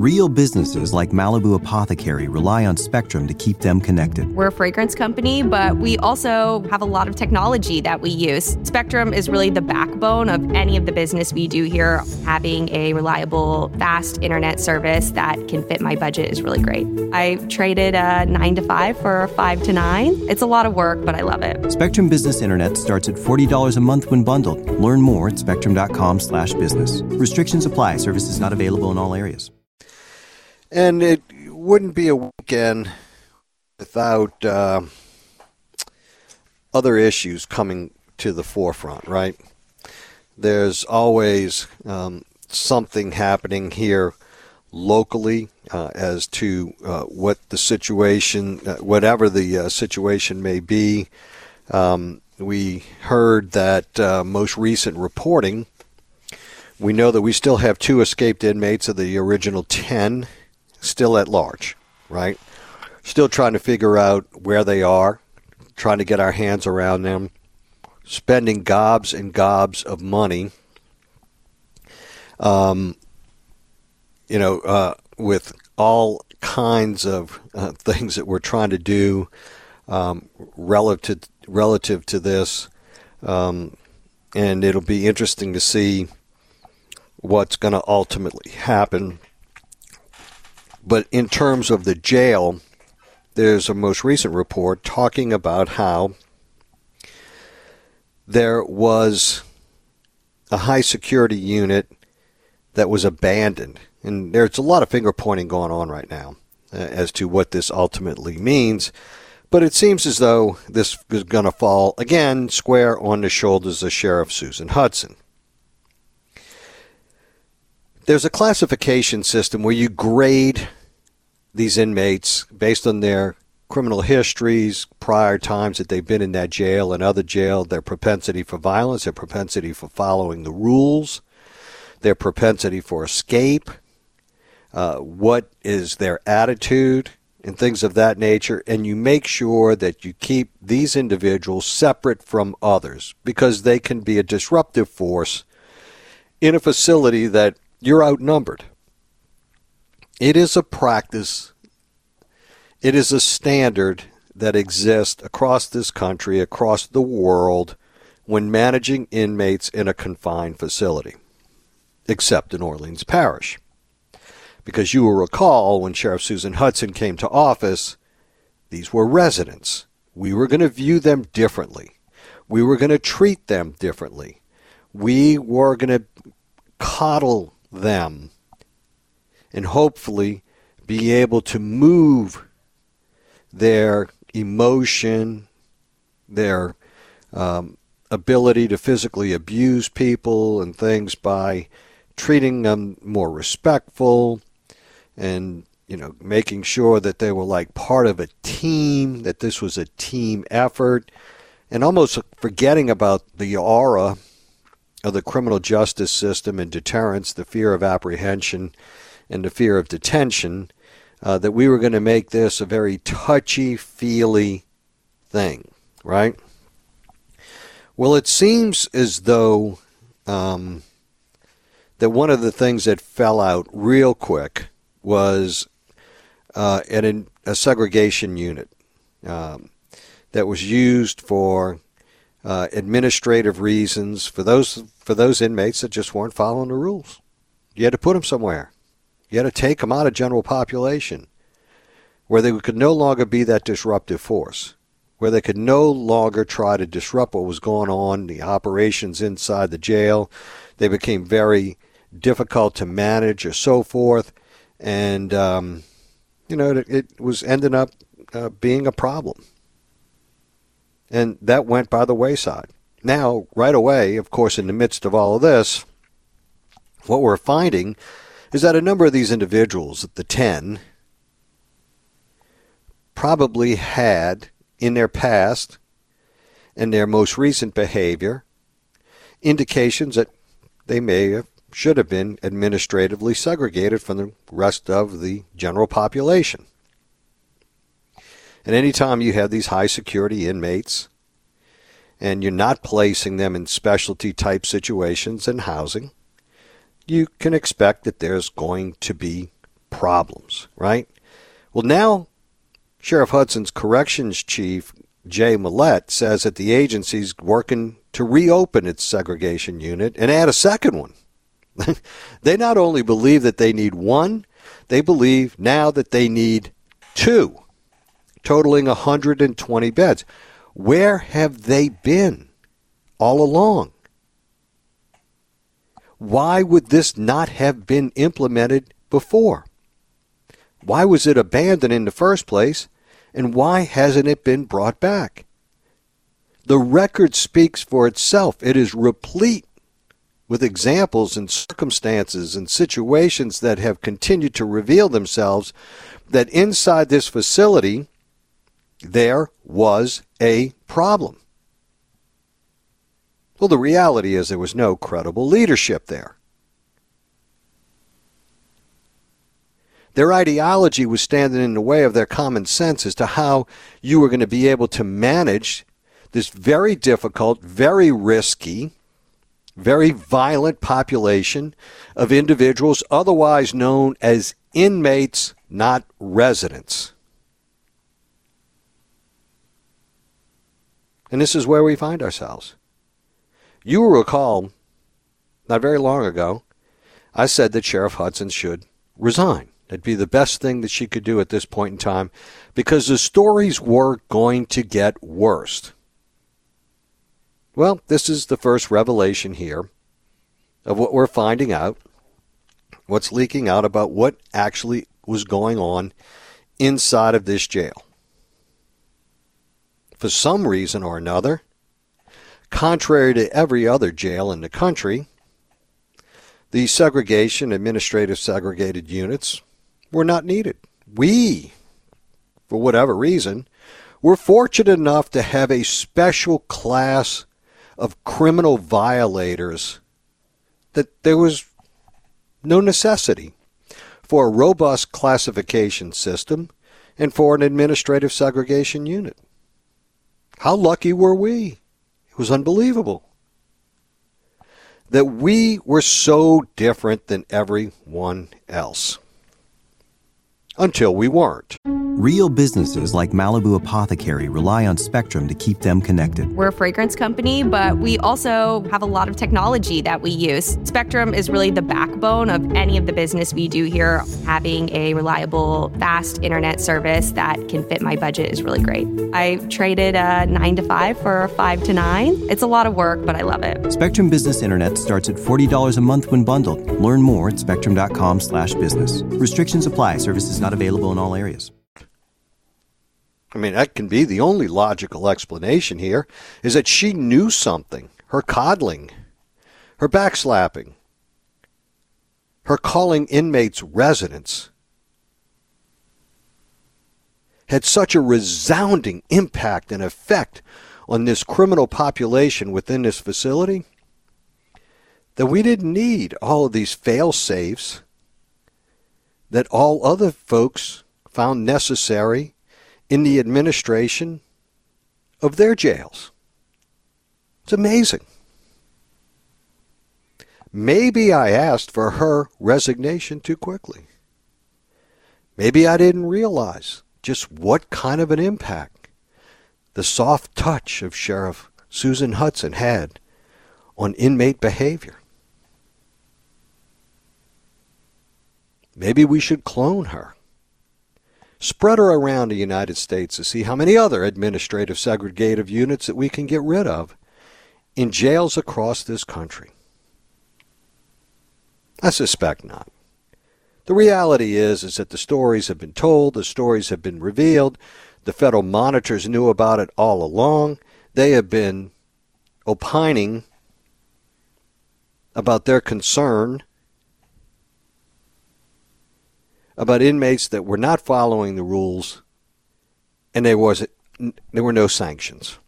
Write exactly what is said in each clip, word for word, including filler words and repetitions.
Real businesses like Malibu Apothecary rely on Spectrum to keep them connected. We're a fragrance company, but we also have a lot of technology that we use. Spectrum is really the backbone of any of the business we do here. Having a reliable, fast internet service that can fit my budget is really great. I traded a nine to five for a five to nine. It's a lot of work, but I love it. Spectrum Business Internet starts at forty dollars a month when bundled. Learn more at spectrum.com slash business. Restrictions apply. Services not available in all areas. And it wouldn't be a weekend without uh, other issues coming to the forefront, right? There's always um, something happening here locally uh, as to uh, what the situation, uh, whatever the uh, situation may be. Um, we heard that uh, most recent reporting, we know that we still have two escaped inmates of the original ten still at large, right? Still trying to figure out where they are, trying to get our hands around them, spending gobs and gobs of money, um, you know, uh, with all kinds of uh, things that we're trying to do um, relative relative to this, um, and it'll be interesting to see what's going to ultimately happen. But in terms of the jail, there's a most recent report talking about how there was a high security unit that was abandoned. And there's a lot of finger pointing going on right now uh, as to what this ultimately means. But it seems as though this is going to fall, again, square on the shoulders of Sheriff Susan Hudson. There's a classification system where you grade these inmates based on their criminal histories, prior times that they've been in that jail and other jail, their propensity for violence, their propensity for following the rules, their propensity for escape, uh, what is their attitude, and things of that nature. And you make sure that you keep these individuals separate from others because they can be a disruptive force in a facility that you're outnumbered. It is a practice, it is a standard that exists across this country, across the world, when managing inmates in a confined facility, except in Orleans Parish. Because you will recall when Sheriff Susan Hudson came to office, these were residents. We were going to view them differently. We were going to treat them differently. We were going to coddle them and hopefully be able to move their emotion, their um, ability to physically abuse people and things by treating them more respectful and, you know, making sure that they were like part of a team, that this was a team effort, and almost forgetting about the aura of the criminal justice system and deterrence, the fear of apprehension and the fear of detention, uh, that we were going to make this a very touchy-feely thing, right? Well, it seems as though um, that one of the things that fell out real quick was uh, an, a segregation unit um, that was used for uh, administrative reasons for those for those inmates that just weren't following the rules. You had to put them somewhere. You had to take them out of general population where they could no longer be that disruptive force, where they could no longer try to disrupt what was going on, the operations inside the jail. They became very difficult to manage or so forth. And, um, you know, it, it was ending up uh, being a problem. And that went by the wayside. Now, right away, of course, in the midst of all of this, what we're finding is that a number of these individuals, the ten, probably had in their past and their most recent behavior indications that they may have, should have been administratively segregated from the rest of the general population. And anytime you have these high security inmates and you're not placing them in specialty type situations and housing, you can expect that there's going to be problems, right? Well, now Sheriff Hudson's corrections chief, Jay Millett, says that the agency's working to reopen its segregation unit and add a second one. They not only believe that they need one, they believe now that they need two, totaling one hundred twenty beds. Where have they been all along? Why would this not have been implemented before? Why was it abandoned in the first place, and why hasn't it been brought back? The record speaks for itself. It is replete with examples and circumstances and situations that have continued to reveal themselves that inside this facility there was a problem. Well, the reality is there was no credible leadership there. Their ideology was standing in the way of their common sense as to how you were going to be able to manage this very difficult, very risky, very violent population of individuals otherwise known as inmates, not residents. And this is where we find ourselves. You will recall, not very long ago, I said that Sheriff Hudson should resign. That'd be the best thing that she could do at this point in time because the stories were going to get worse. Well, this is the first revelation here of what we're finding out, what's leaking out about what actually was going on inside of this jail. For some reason or another, contrary to every other jail in the country, the segregation, administrative segregated units were not needed. We, for whatever reason, were fortunate enough to have a special class of criminal violators that there was no necessity for a robust classification system and for an administrative segregation unit. How lucky were we? It was unbelievable that we were so different than everyone else. Until we weren't. Real businesses like Malibu Apothecary rely on Spectrum to keep them connected. We're a fragrance company, but we also have a lot of technology that we use. Spectrum is really the backbone of any of the business we do here. Having a reliable, fast internet service that can fit my budget is really great. I traded a nine to five for a five to nine. It's a lot of work, but I love it. Spectrum Business Internet starts at forty dollars a month when bundled. Learn more at spectrum.com slash business. Restrictions apply. Services not available in all areas. I mean, that can be the only logical explanation here, is that she knew something. Her coddling, her backslapping, her calling inmates residents had such a resounding impact and effect on this criminal population within this facility that we didn't need all of these fail-safes that all other folks found necessary in the administration of their jails. It's amazing. Maybe I asked for her resignation too quickly. Maybe I didn't realize just what kind of an impact the soft touch of Sheriff Susan Hudson had on inmate behavior. Maybe we should clone her. Spread her around the United States to see how many other administrative segregative units that we can get rid of in jails across this country. I suspect not. The reality is, is that the stories have been told, the stories have been revealed, the federal monitors knew about it all along. They have been opining about their concern about inmates that were not following the rules, and there was there were no sanctions.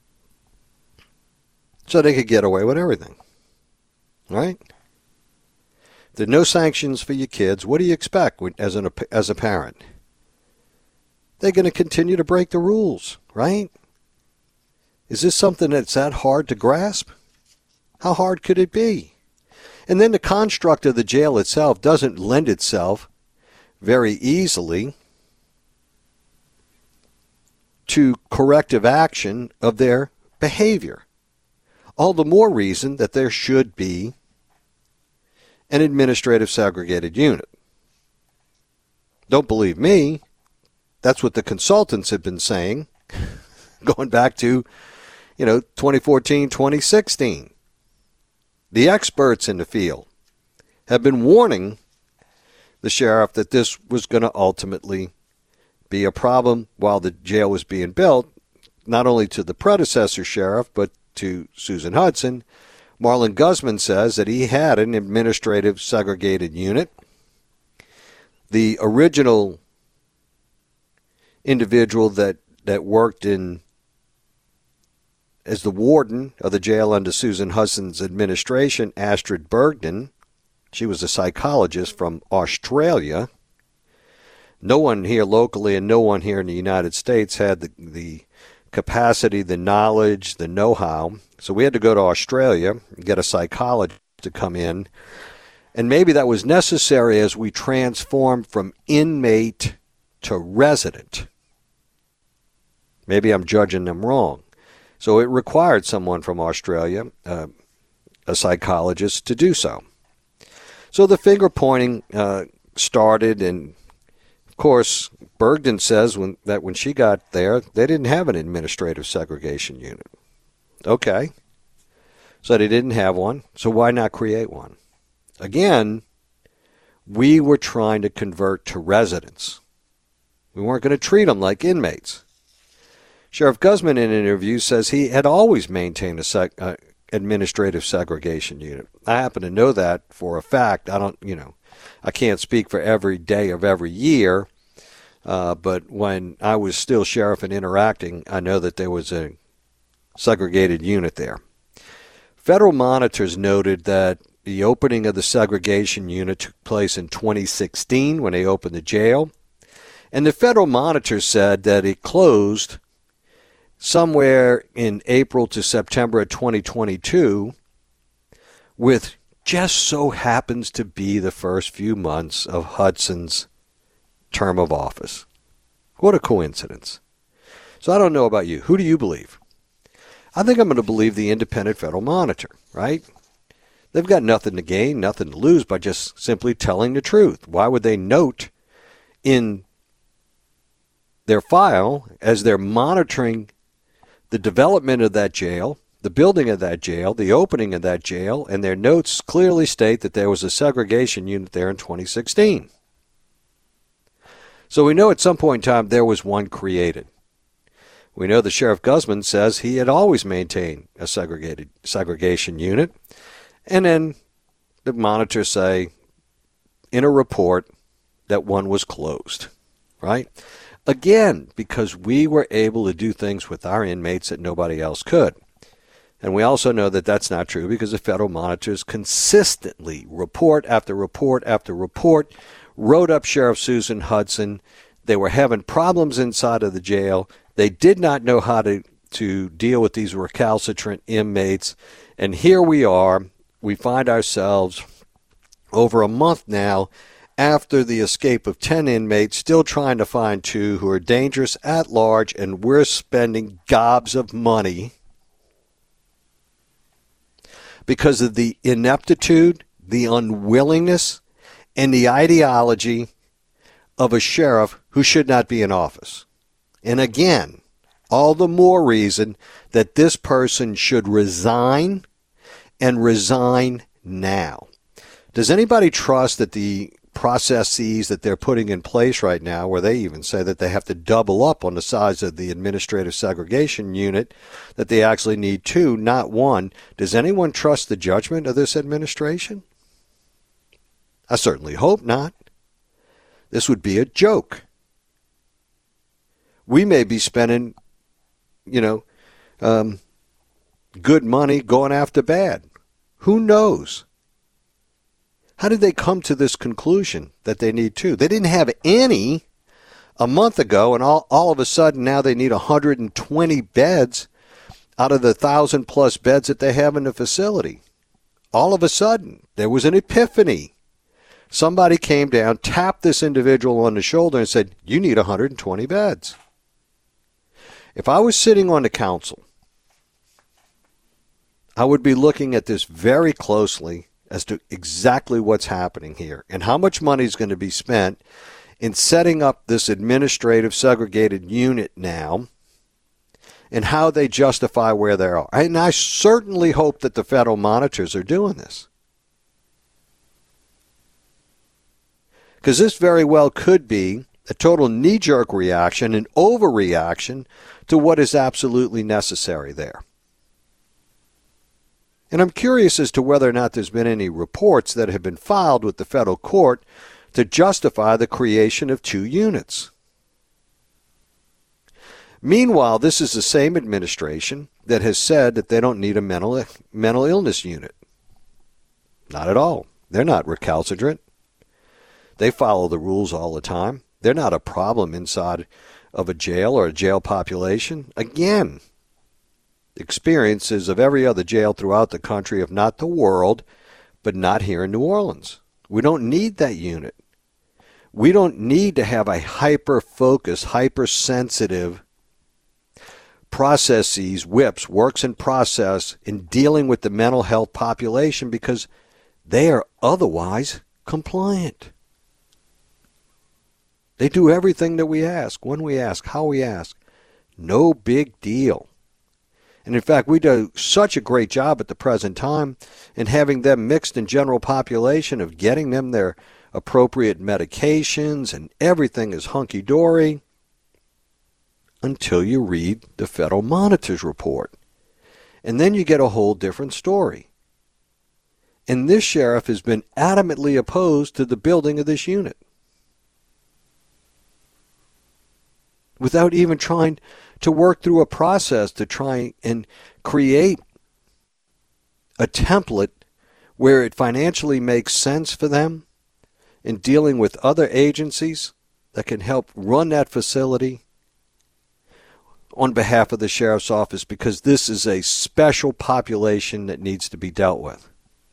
So they could get away with everything. Right? If there are no sanctions for your kids, what do you expect as an as a parent? They're going to continue to break the rules, right? Is this something that's that hard to grasp? How hard could it be? And then the construct of the jail itself doesn't lend itself very easily to corrective action of their behavior. All the more reason that there should be an administrative segregated unit. Don't believe me. That's what the consultants have been saying going back to, you know, twenty fourteen, twenty sixteen. The experts in the field have been warning the sheriff that this was going to ultimately be a problem while the jail was being built, not only to the predecessor sheriff, but to Susan Hudson. Marlon Guzman says that he had an administrative segregated unit. The original individual that, that worked in as the warden of the jail under Susan Hudson's administration, Astrid Bergden, she was a psychologist from Australia. No one here locally and no one here in the United States had the, the capacity, the knowledge, the know-how. So we had to go to Australia and get a psychologist to come in. And maybe that was necessary as we transformed from inmate to resident. Maybe I'm judging them wrong. So it required someone from Australia, uh, a psychologist, to do so. So the finger pointing uh, started, and of course, Bergden says when, that when she got there, they didn't have an administrative segregation unit. Okay. So they didn't have one, so why not create one? Again, we were trying to convert to residents. We weren't going to treat them like inmates. Sheriff Guzman, in an interview, says he had always maintained a seg- uh, administrative segregation unit. I happen to know that for a fact. I don't, you know, I can't speak for every day of every year, uh, but when I was still sheriff and interacting, I know that there was a segregated unit there. Federal monitors noted that the opening of the segregation unit took place in twenty sixteen when they opened the jail, and the federal monitors said that it closed somewhere in April to September of twenty twenty-two, with just so happens to be the first few months of Hudson's term of office. What a coincidence. So I don't know about you. Who do you believe? I think I'm going to believe the independent federal monitor, right? They've got nothing to gain, nothing to lose by just simply telling the truth. Why would they note in their file, as they're monitoring the development of that jail, the building of that jail, the opening of that jail, and their notes clearly state that there was a segregation unit there in twenty sixteen. So we know at some point in time there was one created. We know that Sheriff Guzman says he had always maintained a segregated segregation unit, and then the monitors say in a report that one was closed, right? Again, because we were able to do things with our inmates that nobody else could. And we also know that that's not true because the federal monitors consistently, report after report after report, wrote up Sheriff Susan Hudson. They were having problems inside of the jail. They did not know how to, to deal with these recalcitrant inmates. And here we are. We find ourselves over a month now after the escape of ten inmates, still trying to find two who are dangerous at large, and we're spending gobs of money because of the ineptitude, the unwillingness, and the ideology of a sheriff who should not be in office. And again, all the more reason that this person should resign, and resign now. Does anybody trust that the processes that they're putting in place right now, where they even say that they have to double up on the size of the administrative segregation unit, that they actually need two, not one? Does anyone trust the judgment of this administration? I certainly hope not. This would be a joke. We may be spending, you know, um, good money going after bad. Who knows? How did they come to this conclusion that they need two? They didn't have any a month ago, and all, all of a sudden now they need one hundred twenty beds out of the one thousand plus beds that they have in the facility. All of a sudden, there was an epiphany somebody came down, tapped this individual on the shoulder and said, you need one hundred twenty beds. If I was sitting on the council, I would be looking at this very closely as to exactly what's happening here and how much money is going to be spent in setting up this administrative segregated unit now and how they justify where they are. And I certainly hope that the federal monitors are doing this. Because this very well could be a total knee-jerk reaction, an overreaction to what is absolutely necessary there. And I'm curious as to whether or not there's been any reports that have been filed with the federal court to justify the creation of two units. Meanwhile, this is the same administration that has said that they don't need a mental mental illness unit. Not at all. They're not recalcitrant. They follow the rules all the time. They're not a problem inside of a jail or a jail population. Again, experiences of every other jail throughout the country, if not the world, but not here in New Orleans. We don't need that unit. We don't need to have a hyper-focused, hypersensitive processes, whips, works in process in dealing with the mental health population because they are otherwise compliant. They do everything that we ask, when we ask, how we ask. No big deal. And in fact, we do such a great job at the present time in having them mixed in general population of getting them their appropriate medications and everything is hunky-dory until you read the Federal Monitor's report. And then you get a whole different story. And this sheriff has been adamantly opposed to the building of this unit, without even trying to work through a process to try and create a template where it financially makes sense for them in dealing with other agencies that can help run that facility on behalf of the sheriff's office, because this is a special population that needs to be dealt with.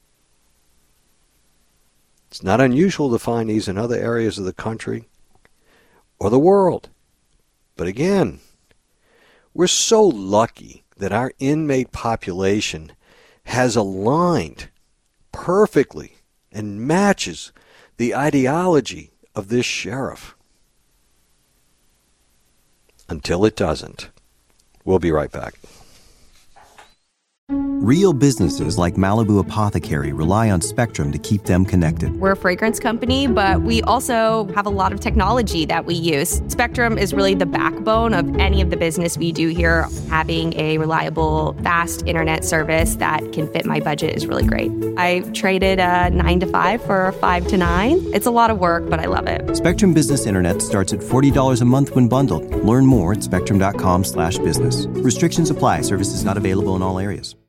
It's not unusual to find these in other areas of the country or the world. But again, we're so lucky that our inmate population has aligned perfectly and matches the ideology of this sheriff. Until it doesn't. We'll be right back. Real businesses like Malibu Apothecary rely on Spectrum to keep them connected. We're a fragrance company, but we also have a lot of technology that we use. Spectrum is really the backbone of any of the business we do here. Having a reliable, fast internet service that can fit my budget is really great. I traded a nine to five for a five to nine. It's a lot of work, but I love it. Spectrum Business Internet starts at forty dollars a month when bundled. Learn more at spectrum dot com slash business. Restrictions apply. Services not available in all areas.